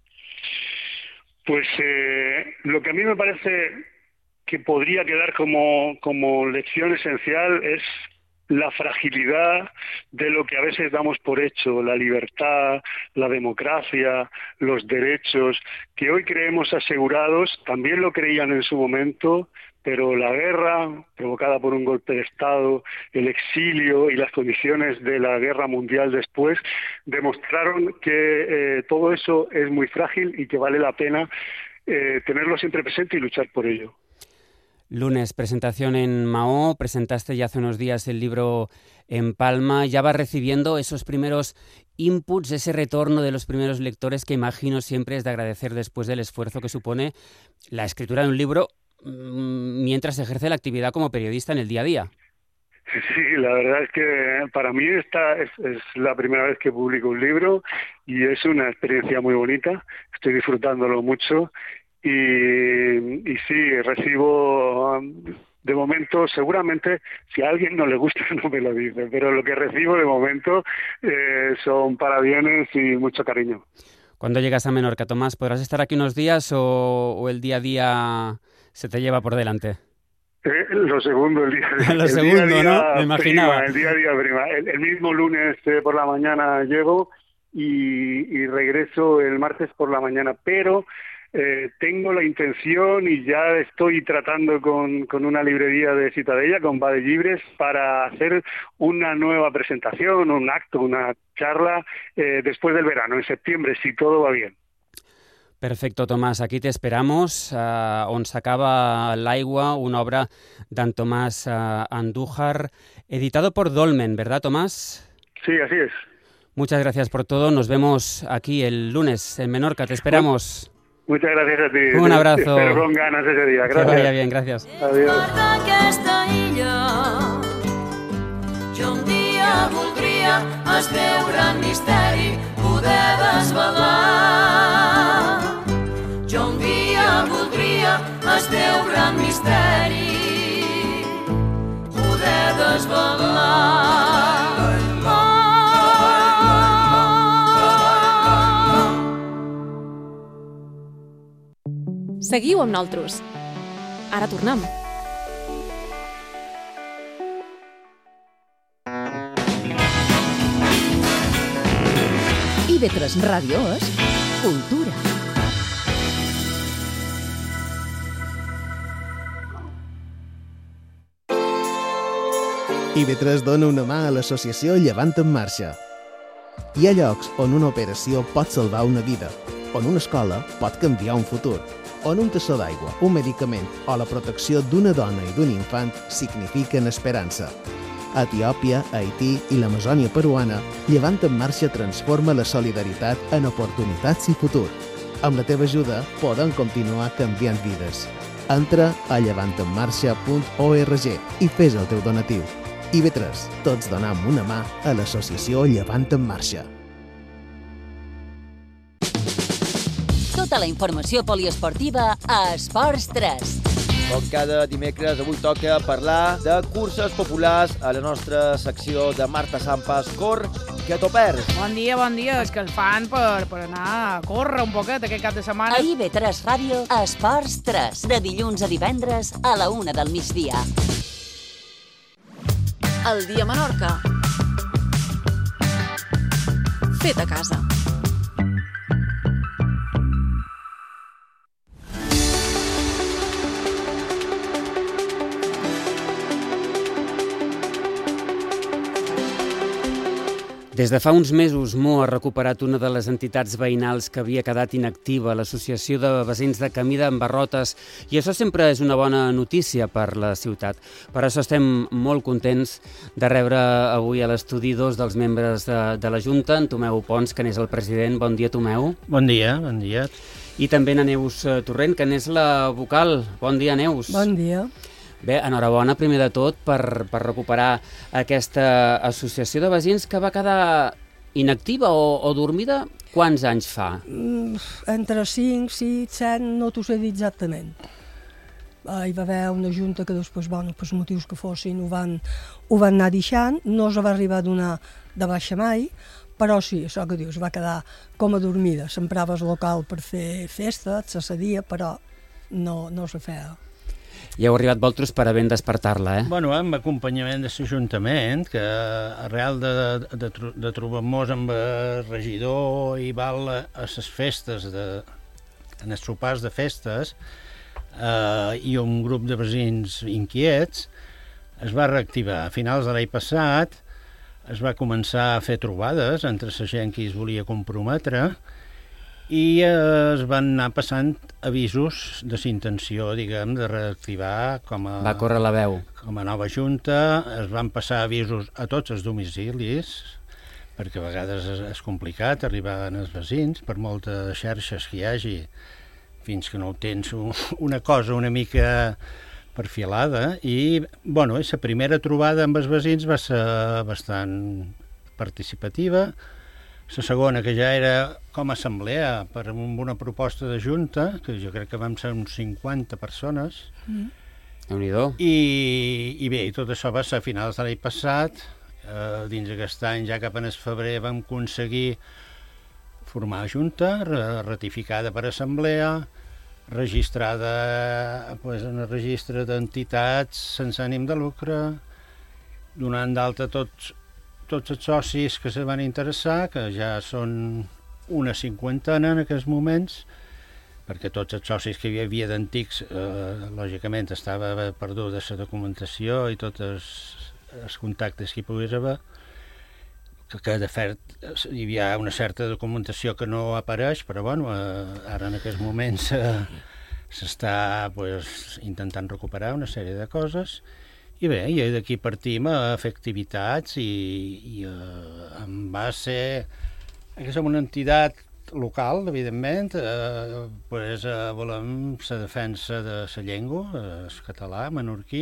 Pues eh, lo que a mí me parece que podría quedar como, como lección esencial es la fragilidad de lo que a veces damos por hecho, la libertad, la democracia, los derechos, que hoy creemos asegurados, también lo creían en su momento, pero la guerra provocada por un golpe de Estado, el exilio y las condiciones de la guerra mundial después demostraron que eh, todo eso es muy frágil y que vale la pena eh, tenerlo siempre presente y luchar por ello. Lunes, presentación en Mahó, presentaste ya hace unos días el libro en Palma, ya vas recibiendo esos primeros inputs, ese retorno de los primeros lectores que imagino siempre es de agradecer después del esfuerzo que supone la escritura de un libro mientras ejerce la actividad como periodista en el día a día. Sí, la verdad es que para mí esta es, es la primera vez que publico un libro y es una experiencia muy bonita, estoy disfrutándolo mucho. Y, y sí, recibo, de momento, seguramente, si a alguien no le gusta no me lo dice, pero lo que recibo de momento eh, son parabienes y mucho cariño. ¿Cuándo llegas a Menorca, Tomás? ¿Podrás estar aquí unos días o, o el día a día se te lleva por delante? Eh, lo segundo, el día a día. lo el segundo, día a día ¿no? Me imaginaba. Prima, el día a día prima. El, el mismo lunes eh, por la mañana llego y, y regreso el martes por la mañana, pero... Eh, tengo la intención y ya estoy tratando con, con una librería de Ciutadella, con Bade Llibres, para hacer una nueva presentación, un acto, una charla eh, después del verano, en septiembre, si todo va bien. Perfecto, Tomàs. Aquí t'esperamos, eh, on s'acaba l'aigua, una obra d'en Tomàs eh, Andújar, editado por Dolmen, ¿verdad, Tomàs? Sí, así es. Muchas gracias por todo. Nos vemos aquí el lunes en Menorca. Te esperamos. Muchas gracias a ti. Un abrazo. Te espero con ganas ese día. Gracias. Que vaya bien, gracias. Adiós. D'aquesta illa jo un dia voldria es veure en misteri poder desvelar. Jo un dia voldria es veure en misteri poder desvelar. Seguiu amb nosaltres. Ara tornem. I B tres Ràdio és cultura. I B tres dona una mà a l'associació Llevant en Marxa. Hi ha llocs on una operació pot salvar una vida, on una escola pot canviar un futur, on un tassó d'aigua, un medicament o la protecció d'una dona i d'un infant signifiquen esperança. A Etiòpia, Haití i l'Amazònia peruana, Llevant en Marxa transforma la solidaritat en oportunitats i futur. Amb la teva ajuda podem continuar canviant vides. Entra a llevant en marxa punt org i fes el teu donatiu. I B tres, tots donem una mà a l'associació Llevant en Marxa. Tota la informació poliesportiva a Esports tres. Com cada dimecres, avui toca parlar de curses populars a la nostra secció de Marta Sampas. Cor, que t'ho perds. Bon dia, bon dia. És que els fan per, per anar a córrer un poquet aquest cap de setmana. A I B tres Ràdio, Esports tres, de dilluns a divendres a la una del migdia. El dia a Menorca. Fet a casa. Des de fa uns mesos, Mo ha recuperat una de les entitats veïnals que havia quedat inactiva, l'Associació de Veïns de Camí d'en Barrotes, i això sempre és una bona notícia per la ciutat. Per això estem molt contents de rebre avui a l'estudi dos dels membres de, de la Junta, en Tomeu Pons, que n'és el president. Bon dia, Tomeu. Bon dia, bon dia. I també en Neus Torrent, que n'és la vocal. Bon dia, Neus. Bon dia. Bé, enhorabona, primer de tot, per, per recuperar aquesta associació de veïns que va quedar inactiva o, o dormida quants anys fa? Mm, entre cinc, sis, set, no t'ho sé dir exactament. Hi va haver una junta que després, bueno, per motius que fossin, ho van, ho van anar deixant, no es va arribar a donar de baixa mai, però sí, això que dius, va quedar com a dormida. S'emprava el local per fer festa, se cedia, però no, no se feia. I heu arribat vosaltres per a ben despertar-la, eh? Bueno, amb acompanyament de l'Ajuntament, que arrel de, de, de trobar-nos amb el regidor i val a les festes, de, en els sopars de festes, eh, i un grup de veïns inquiets, es va reactivar. A finals de l'any passat es va començar a fer trobades entre la gent que es volia comprometre i es van anar passant avisos de intenció, diguem, de reactivar com a... Va córrer la veu. Com a nova junta, es van passar avisos a tots els domicilis, perquè a vegades és, és complicat arribar als veïns, per moltes xarxes que hi hagi, fins que no tens una cosa una mica perfilada, i, bueno, la primera trobada amb els veïns va ser bastant participativa. La segona, que ja era com a assemblea, per una proposta de junta, que jo crec que vam ser uns cinquanta persones. Mm. Déu-n'hi-do. I, I bé, tot això va ser a finals de l'any passat. Eh, dins d'aquest any, ja cap en el febrer, vam aconseguir formar junta, ratificada per assemblea, registrada pues, en el registre d'entitats sense ànim de lucre, donant d'alta tots tots els socis que se van interessar, que ja són una cinquantena en aquests moments, perquè tots els socis que hi havia d'antics, eh, lògicament, estava perduda la documentació i tots els, els contactes que hi pogués haver, que, que de fet hi havia una certa documentació que no apareix, però bueno, eh, ara en aquests moments eh, s'està pues, intentant recuperar una sèrie de coses. I bé, i d'aquí partim a fer activitats i, i uh, en base que som una entitat local, evidentment, eh, pues, uh, volem la defensa de la llengua, el català, menorquí,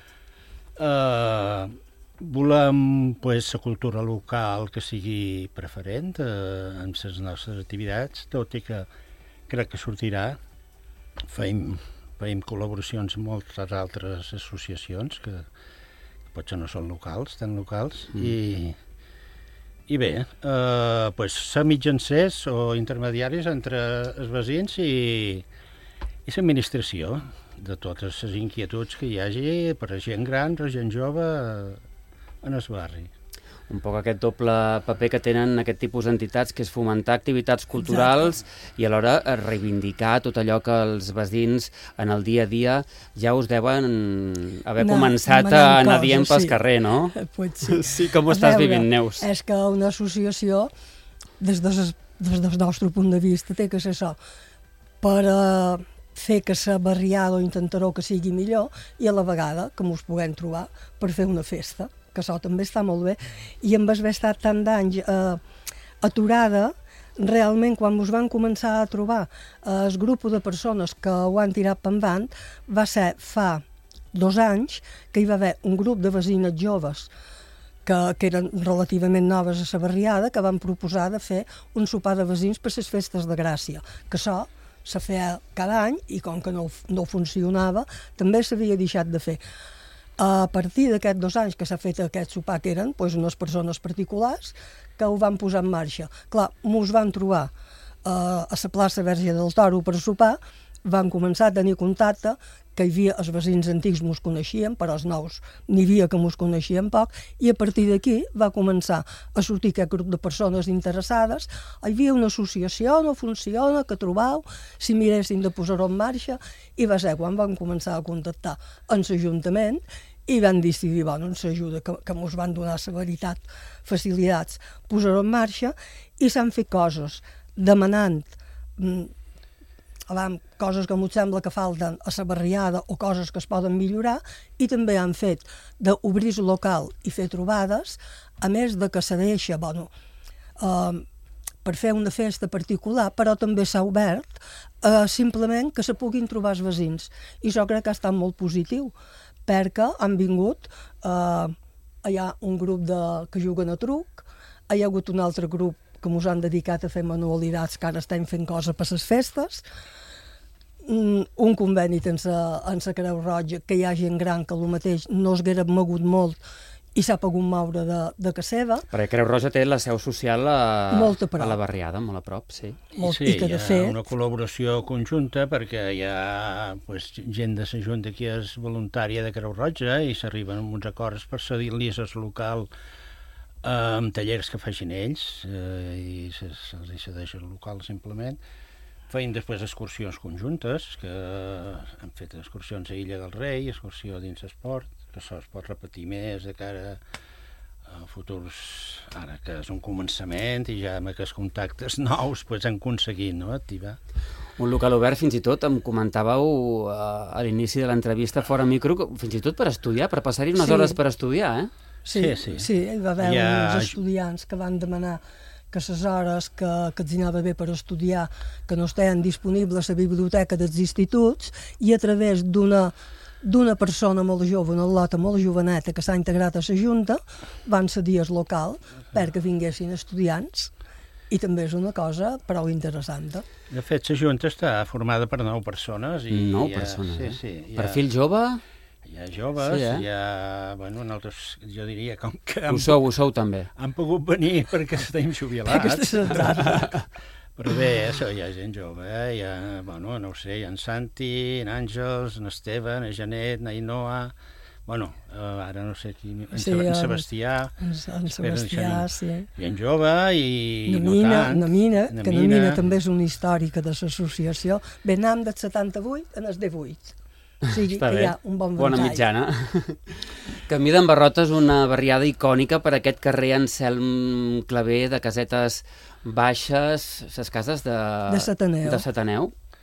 eh, volem pues, la cultura local que sigui preferent eh, en les nostres activitats, tot i que crec que sortirà, feim Veiem col·laboracions amb moltes altres associacions que, que potser no són locals, tan locals, mm. i, i bé, eh, pues, ser mitjancers o intermediaris entre els veïns i, i l'administració de totes les inquietuds que hi hagi per a gent gran, per a gent jove en el barri. Un poc aquest doble paper que tenen aquest tipus d'entitats, que és fomentar activitats culturals Exacte. I alhora reivindicar tot allò que els veïns en el dia a dia ja us deuen haver no, començat a anar dient pels sí. carrer, no? Pues sí. sí, com ho estàs veure, vivint, Neus? És que una associació, des, de, des del nostre punt de vista, té que ser això, per uh, fer que la barriada o intentaró que sigui millor i a la vegada que mos puguem trobar per fer una festa, que això també està molt bé, i en haver estat tant d'anys eh, aturada, realment quan ens van començar a trobar eh, el grup de persones que ho han tirat per endavant va ser fa dos anys que hi va haver un grup de veïnes joves que, que eren relativament noves a la barriada, que van proposar de fer un sopar de veïns per les festes de Gràcia, que això se feia cada any i com que no, no funcionava també s'havia deixat de fer. A partir d'aquests dos anys que s'ha fet aquest sopar, que eren doncs, unes persones particulars que ho van posar en marxa. Clar, mos van trobar eh, a la plaça Verge del Toro per sopar, van començar a tenir contacte, que hi havia els veïns antics mos coneixien, però els nous n'hi havia que mos coneixien poc, i a partir d'aquí va començar a sortir aquest grup de persones interessades. Hi havia una associació, no funciona, que trobau, si miressin de posar-ho en marxa, i va ser quan van començar a contactar amb l'Ajuntament i van decidir, bueno, ens ajuda, que, que ens van donar la veritat, facilitats, posar-ho en marxa, i s'han fet coses demanant mm, coses que m'ho sembla que falten a la barriada o coses que es poden millorar, i també han fet d'obrir el local i fer trobades, a més de que se deixa, bueno, eh, per fer una festa particular, però també s'ha obert eh, simplement que se puguin trobar els veïns, i jo crec que ha estat molt positiu, perquè han vingut, eh, hi ha un grup de, que juguen a truc, hi ha hagut un altre grup que ens han dedicat a fer manualitats, que ara estem fent coses per les festes, un conveni en la Creu Roja, que hi ha gent gran que el mateix no es haguera mogut molt i s'ha pogut moure de, de casa seva. Perquè Creu Roja té la seu social a, a la barriada, molt a prop, sí. Molt, sí, i que de hi ha fet... una col·laboració conjunta perquè hi ha pues, gent de la Junta que és voluntària de Creu Roja i s'arriben a uns acords per cedir-li a local eh, amb tallers que facin ells eh, i se'ls cedeix el local simplement. Feim després excursions conjuntes, que hem fet excursions a Illa del Rei, excursió dins esport, que això es pot repetir més de cara futurs, ara que és un començament i ja amb aquests contactes nous pues, hem aconseguit no, activar. Un local obert, fins i tot, em comentàveu uh, a l'inici de l'entrevista fora micro, fins i tot per estudiar, per passar-hi unes sí. hores per estudiar, eh? Sí, sí, sí. sí hi va haver ja... uns estudiants que van demanar que les hores que, que els anava bé per estudiar, que no estaven disponibles a la biblioteca dels instituts, i a través d'una d'una persona molt jove, una lota molt joveneta que s'ha integrat a la Junta, van cedir al local perquè vinguessin estudiants, i també és una cosa prou interessant. De fet, la Junta està formada per nou persones. I nou ha, persones, sí, eh? sí, Perfil ha, jove? Hi ha joves, sí, eh? hi ha, bueno, nosaltres, jo diria com que... Ho sou, ho sou també. Han pogut venir perquè estem jubilats. Aquesta és entrada. Però bé, això, hi ha gent jove, eh? Hi ha, bueno, no ho sé, hi ha en Santi, en Àngels, en Esteban, en Janet, en Ainoa, bueno, eh, ara no sé qui... En, sí, en Sebastià. En, en Sebastià, sí. Gent jove i Namina, no tant. Namina, que Namina també és una històrica de l'associació. Ve nam del setanta-vuit en el divuit. O sigui, que hi ha un bon bona mitjana. Camí d'en Barrota és una barriada icònica per aquest carrer Anselm Clavé de casetes baixes, les cases de... De Sataneu. De Sataneu.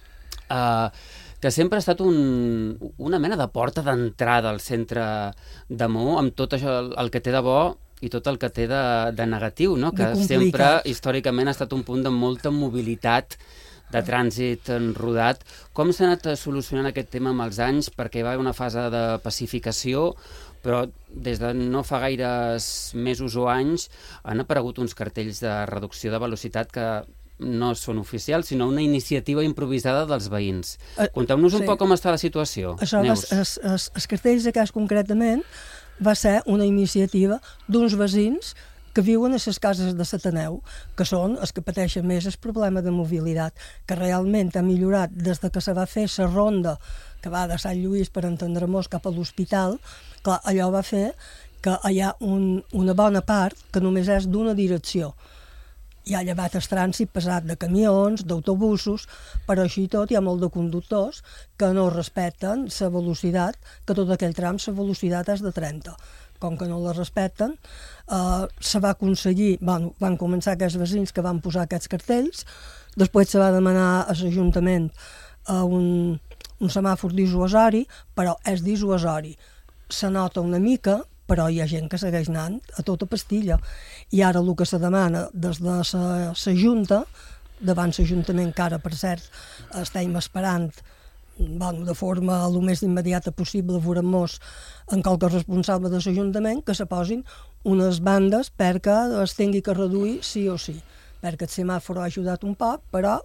Uh, que sempre ha estat un, una mena de porta d'entrada al centre de Maó, amb tot això, el que té de bo i tot el que té de, de negatiu, no? Que sempre, històricament, ha estat un punt de molta mobilitat, de trànsit rodat. Com s'ha anat solucionant aquest tema amb els anys? Perquè hi va haver una fase de pacificació, però des de no fa gaires mesos o anys han aparegut uns cartells de reducció de velocitat que no són oficials, sinó una iniciativa improvisada dels veïns. Uh, Conteu-nos un sí. poc com està la situació, Això Neus. Els, els, els cartells d'aquest concretament va ser una iniciativa d'uns veïns que viuen a les cases de Sataneu, que són els que pateixen més el problema de mobilitat, que realment ha millorat des de que se va fer la ronda que va de Sant Lluís per Entendremós cap a l'hospital. Clar, allò va fer que hi ha un, una bona part que només és d'una direcció. Hi ha llevat el trànsit pesat de camions, d'autobusos, però així tot hi ha molt de conductors que no respecten la velocitat, que tot aquell tram la velocitat és de trenta. Com que no la respecten, eh, se va aconseguir, bueno, van començar aquests veïns que van posar aquests cartells, després se va demanar a l'Ajuntament eh, un, un semàfor dissuasori, però és dissuasori. Se nota una mica, però hi ha gent que segueix anant a tota pastilla. I ara el que se demana des de la Junta, davant l'Ajuntament, que ara, per cert, estem esperant bueno, de forma el més immediata possible, veurem-nos en qualque responsable de l'Ajuntament, que se posin unes bandes perquè es tingui que reduir sí o sí. Perquè el semàfor ha ajudat un poc, però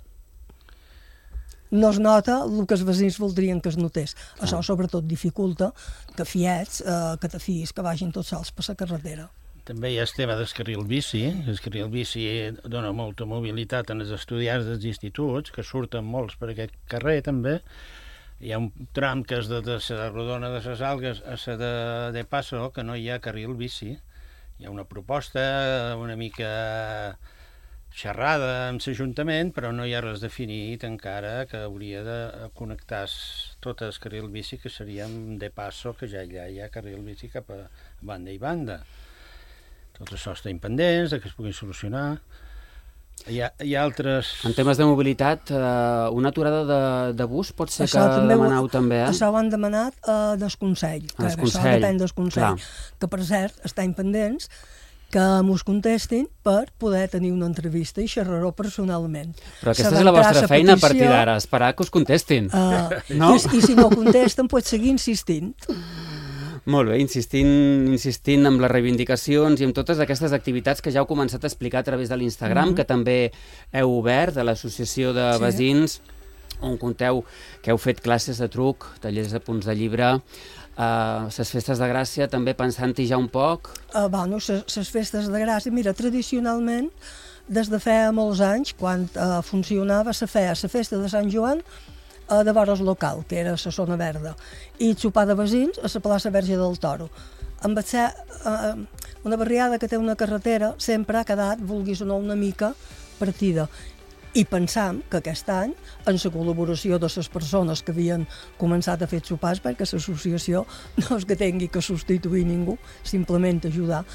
no es nota el que els veïns voldrien que es notés. Ah. Això sobretot dificulta que fiets, eh, que te fiïs, que vagin tots sols per la carretera. També hi ha el tema del carril bici. El carril bici dona molta mobilitat en els estudiants dels instituts, que surten molts per aquest carrer també. Hi ha un tram que és de, de la rodona de les Algues a la de, de Passo, que no hi ha carril bici. Hi ha una proposta una mica xerrada amb l'Ajuntament, però no hi ha res definit encara, que hauria de connectar tot el carril bici, que seria de Passo, que ja allà hi ha carril bici cap a banda i banda. Tot això està impendents, que es pugui solucionar. Hi ha, hi ha altres... En temes de mobilitat, eh, una aturada de, de bus pot ser això que també demaneu ho, també, eh? Això ho han demanat eh, del Consell, que Consell. Això depèn del Consell, clar. Que per cert estan pendents que mos contestin per poder tenir una entrevista i xerrar-ho personalment. Però aquesta és la vostra feina a partir d'ara, esperar que us contestin. Uh, no? I, I si no contesten, pots seguir insistint. Molt bé, insistint, insistint amb les reivindicacions i amb totes aquestes activitats que ja heu començat a explicar a través de l'Instagram, mm-hmm. que també heu obert, de l'Associació de sí. Veïns, on conteu que heu fet classes de truc, tallers de punts de llibre, uh, les festes de Gràcia, també pensant-hi ja un poc? Uh, bueno, les festes de Gràcia, mira, tradicionalment, des de fa molts anys, quan uh, funcionava, se feia la festa de Sant Joan, de vores local, que era la zona verda, i sopar de veïns a la plaça Verge del Toro. Amb ser eh, una barriada que té una carretera, sempre ha quedat, vulguis o no, una mica partida. I pensam que aquest any, en la col·laboració de les persones que havien començat a fer sopars, perquè l'associació no és que tingui que substituir ningú, simplement ajudar,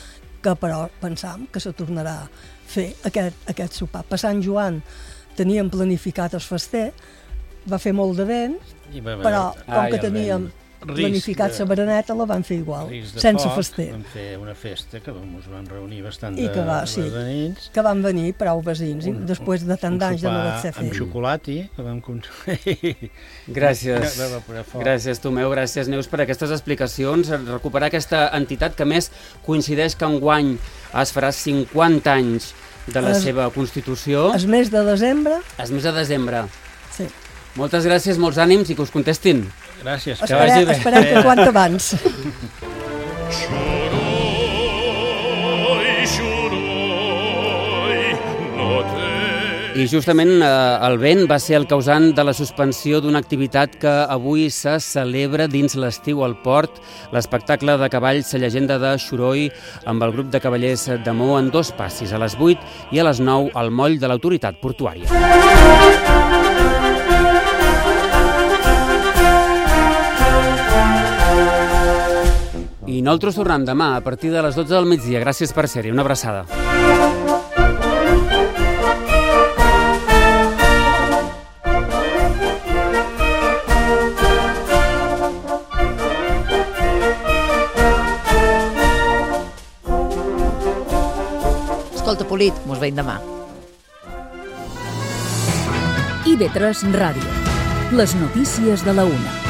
que però pensam que se tornarà a fer aquest, aquest sopar. Per Sant Joan teníem planificat el fester, va fer molt de vent, però com que teníem planificat la bereneta, la van fer igual, sense fester. Vam fer una festa que ens van reunir bastant I de que va, sí, veïns. que van venir prou veïns, i després de tant d'anys de no haver ser fet. Amb xocolati, que vam construir. Gràcies. Gràcies, Tomeu, gràcies, Neus, per aquestes explicacions. Recuperar aquesta entitat que més coincideix que enguany es farà cinquanta anys de la es, seva constitució. El mes de desembre. El mes de desembre. Sí. Moltes gràcies, molts ànims i que us contestin. Gràcies. Que vagi bé. Esperem que quant abans. I justament eh, el vent va ser el causant de la suspensió d'una activitat que avui se celebra dins l'estiu al port, l'espectacle de cavalls La llegenda de Xuroi, amb el grup de cavallers de Maó en dos passis, a les vuit i a les nou al moll de l'autoritat portuària. I nosaltres tornem demà a partir de les dotze del migdia. Gràcies per ser-hi. Una abraçada. Escolta, Polit, mos veiem demà. I ve tres Ràdio. Les notícies de la una.